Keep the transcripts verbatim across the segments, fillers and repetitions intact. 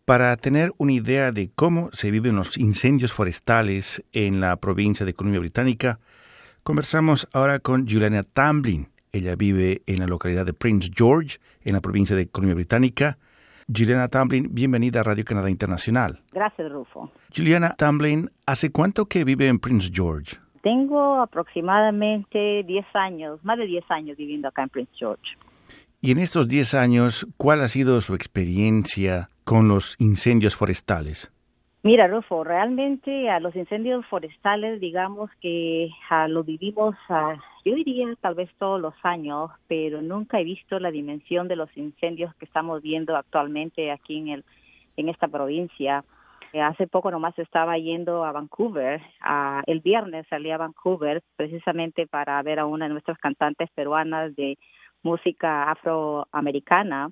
Para tener una idea de cómo se viven los incendios forestales en la provincia de Columbia Británica, conversamos ahora con Juliana Tamblyn. Ella vive en la localidad de Prince George, en la provincia de Columbia Británica. Juliana Tamblyn, bienvenida a Radio Canadá Internacional. Gracias, Rufo. Juliana Tamblyn, ¿hace cuánto que vive en Prince George? Tengo aproximadamente diez años, más de diez años viviendo acá en Prince George. Y en estos diez años, ¿cuál ha sido su experiencia con los incendios forestales? Mira, Rufo, realmente a los incendios forestales, digamos que a, lo vivimos, a, yo diría tal vez todos los años, pero nunca he visto la dimensión de los incendios que estamos viendo actualmente aquí en el en esta provincia. Eh, hace poco nomás estaba yendo a Vancouver, a, el viernes salí a Vancouver precisamente para ver a una de nuestras cantantes peruanas de música afroamericana.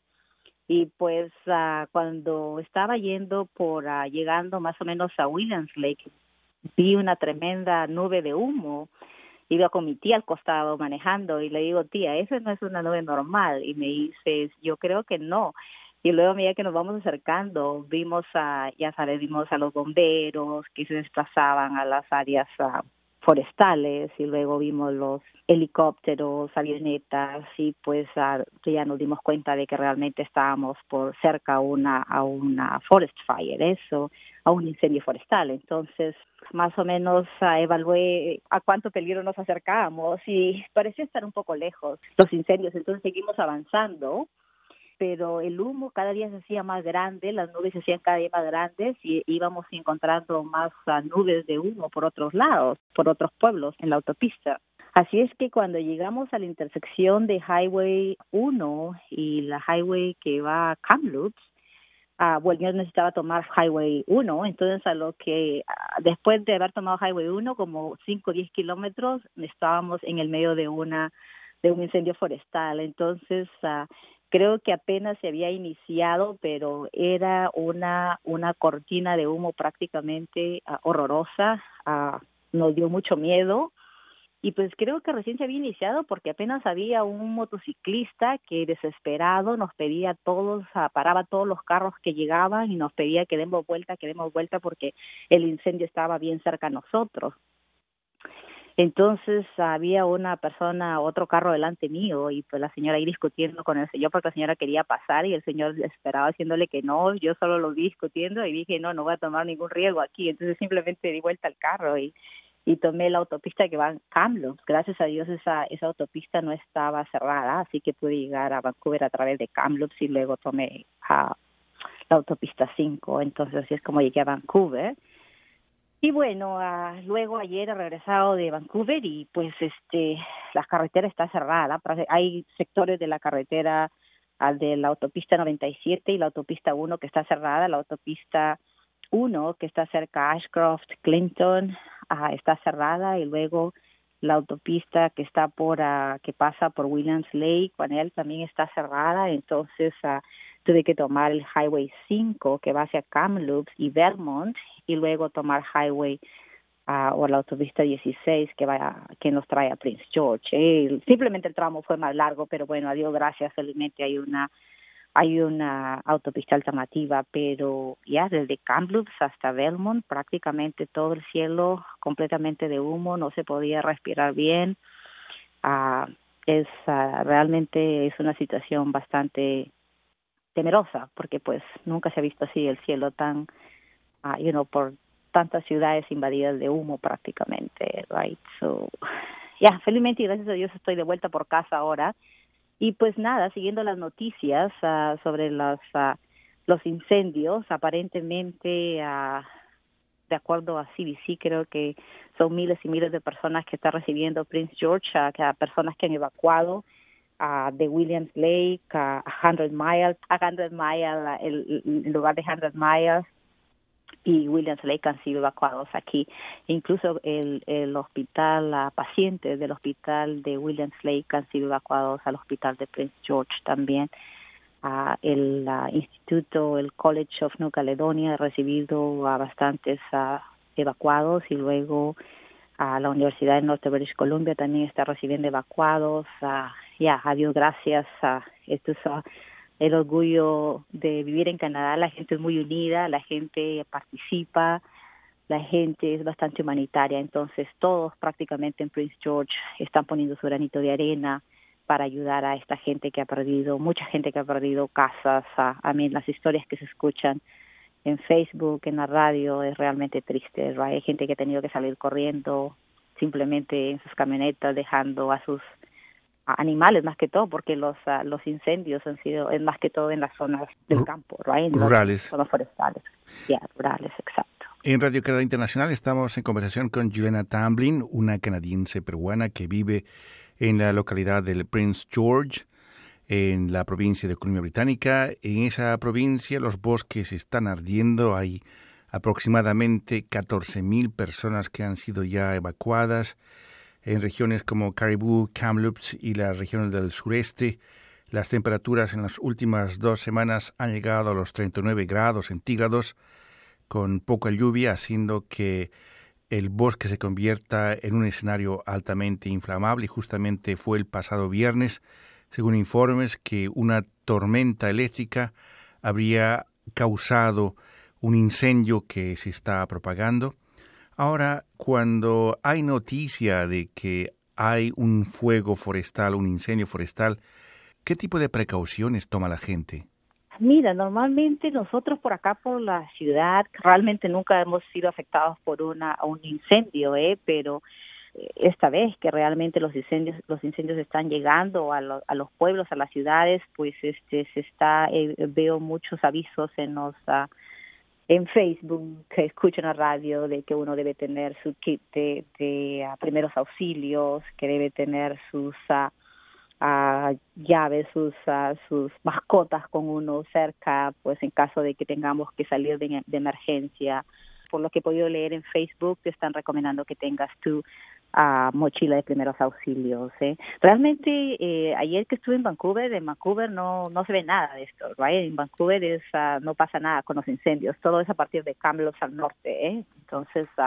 Y pues uh, cuando estaba yendo por, uh, llegando más o menos a Williams Lake, vi una tremenda nube de humo. Iba con mi tía al costado manejando y le digo, tía, esa no es una nube normal. Y me dice, yo creo que no. Y luego a medida que nos vamos acercando, vimos a, ya sabes, vimos a los bomberos que se desplazaban a las áreas uh, forestales y luego vimos los helicópteros, avionetas y pues uh, ya nos dimos cuenta de que realmente estábamos por cerca a una a una forest fire, eso, a un incendio forestal. Entonces, más o menos uh, evalué a cuánto peligro nos acercábamos y parecía estar un poco lejos los incendios. Entonces seguimos avanzando, pero el humo cada día se hacía más grande, las nubes se hacían cada día más grandes y íbamos encontrando más uh, nubes de humo por otros lados, por otros pueblos en la autopista. Así es que cuando llegamos a la intersección de Highway uno y la Highway que va a Kamloops, uh, bueno, yo necesitaba tomar Highway uno, entonces a lo que uh, después de haber tomado Highway uno, como cinco o diez kilómetros, estábamos en el medio de una de un incendio forestal. Entonces, uh, creo que apenas se había iniciado, pero era una una cortina de humo prácticamente uh, horrorosa, uh, nos dio mucho miedo. Y pues creo que recién se había iniciado porque apenas había un motociclista que desesperado nos pedía a todos, uh, paraba todos los carros que llegaban y nos pedía que demos vuelta, que demos vuelta porque el incendio estaba bien cerca a nosotros. Entonces había una persona, otro carro delante mío y pues la señora ahí discutiendo con el señor porque la señora quería pasar y el señor esperaba haciéndole que no. Yo solo lo vi discutiendo y dije no, no voy a tomar ningún riesgo aquí. Entonces simplemente di vuelta al carro y y tomé la autopista que va a Kamloops. Gracias a Dios esa esa autopista no estaba cerrada, así que pude llegar a Vancouver a través de Kamloops y luego tomé uh, la autopista cinco. Entonces así es como llegué a Vancouver. Y bueno, uh, luego ayer he regresado de Vancouver y pues este la carretera está cerrada. Hay sectores de la carretera uh, de la autopista noventa y siete y la autopista uno que está cerrada. La autopista uno que está cerca a Ashcroft, Clinton, uh, está cerrada y luego la autopista que está por uh, que pasa por Williams Lake, Juanel, también está cerrada. Entonces uh, tuve que tomar el Highway cinco que va hacia Kamloops y Vermont y luego tomar Highway uh, o la autopista dieciséis que va que nos trae a Prince George. Eh, simplemente el tramo fue más largo, pero bueno, a Dios gracias, felizmente hay una hay una autopista alternativa, pero ya desde Kamloops hasta Vermont prácticamente todo el cielo completamente de humo, no se podía respirar bien. Uh, es uh, realmente es una situación bastante temerosa porque pues nunca se ha visto así el cielo tan, uh, you know, por tantas ciudades invadidas de humo prácticamente, right? So, ya, yeah, felizmente y gracias a Dios estoy de vuelta por casa ahora. Y pues nada, siguiendo las noticias uh, sobre los, uh, los incendios, aparentemente, uh, de acuerdo a C B C, creo que son miles y miles de personas que está recibiendo Prince George, uh, que, personas que han evacuado uh, de Williams Lake uh, a cien miles, a cien miles, el, el lugar de cien miles, y Williams Lake han sido evacuados aquí. Incluso el, el hospital, la pacientes del hospital de Williams Lake han sido evacuados al hospital de Prince George también. Uh, el uh, instituto, el College of New Caledonia ha recibido a bastantes uh, evacuados y luego uh, la Universidad de Norte British Columbia también está recibiendo evacuados. Uh, ya, yeah, a Dios gracias. Uh, estos uh, el orgullo de vivir en Canadá. La gente es muy unida, la gente participa, la gente es bastante humanitaria. Entonces todos prácticamente en Prince George están poniendo su granito de arena para ayudar a esta gente que ha perdido, mucha gente que ha perdido casas. A, a mí las historias que se escuchan en Facebook, en la radio, es realmente triste, ¿right? Hay gente que ha tenido que salir corriendo simplemente en sus camionetas, dejando a sus animales más que todo, porque los uh, los incendios han sido es más que todo en las zonas del campo, right? En rurales. Las zonas forestales. Yeah, rurales, exacto. En Radio Canadá Internacional estamos en conversación con Juliana Tamblyn, una canadiense peruana que vive en la localidad del Prince George, en la provincia de Columbia Británica. En esa provincia los bosques están ardiendo. Hay aproximadamente catorce mil personas que han sido ya evacuadas. En regiones como Caribou, Kamloops y las regiones del sureste, las temperaturas en las últimas dos semanas han llegado a los treinta y nueve grados centígrados, con poca lluvia, haciendo que el bosque se convierta en un escenario altamente inflamable. Y justamente fue el pasado viernes, según informes, que una tormenta eléctrica habría causado un incendio que se está propagando. Ahora, cuando hay noticia de que hay un fuego forestal, un incendio forestal, ¿qué tipo de precauciones toma la gente? Mira, normalmente nosotros por acá, por la ciudad, realmente nunca hemos sido afectados por una un incendio, ¿eh? Pero esta vez que realmente los incendios los incendios están llegando a, lo, a los pueblos, a las ciudades, pues este se está eh, veo muchos avisos en los uh, en Facebook, que escuchan la radio, de que uno debe tener su kit de, de uh, primeros auxilios, que debe tener sus uh, uh, llaves, sus uh, sus mascotas con uno cerca, pues en caso de que tengamos que salir de, de emergencia. Por lo que he podido leer en Facebook, te están recomendando que tengas tu uh, mochila de primeros auxilios. ¿eh? Realmente, eh, ayer que estuve en Vancouver, en Vancouver no no se ve nada de esto, right? En Vancouver es, uh, no pasa nada con los incendios, todo es a partir de Kamloops al norte. ¿eh? Entonces, uh,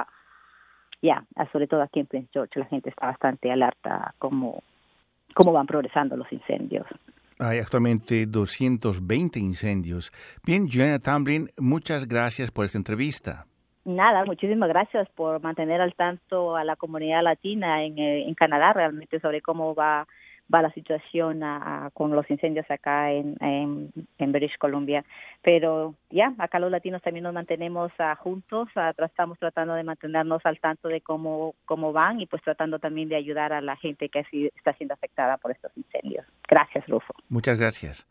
ya, yeah, sobre todo aquí en Prince George, la gente está bastante alerta cómo, cómo van progresando los incendios. Hay actualmente doscientos veinte incendios. Bien, Juliana Tamblyn, muchas gracias por esta entrevista. Nada, muchísimas gracias por mantener al tanto a la comunidad latina en, en Canadá realmente sobre cómo va va la situación a, a, con los incendios acá en, en, en British Columbia. Pero ya, acá los latinos también nos mantenemos uh, juntos, uh, estamos tratando de mantenernos al tanto de cómo, cómo van y pues tratando también de ayudar a la gente que así está siendo afectada por estos incendios. Gracias, Rufo. Muchas gracias.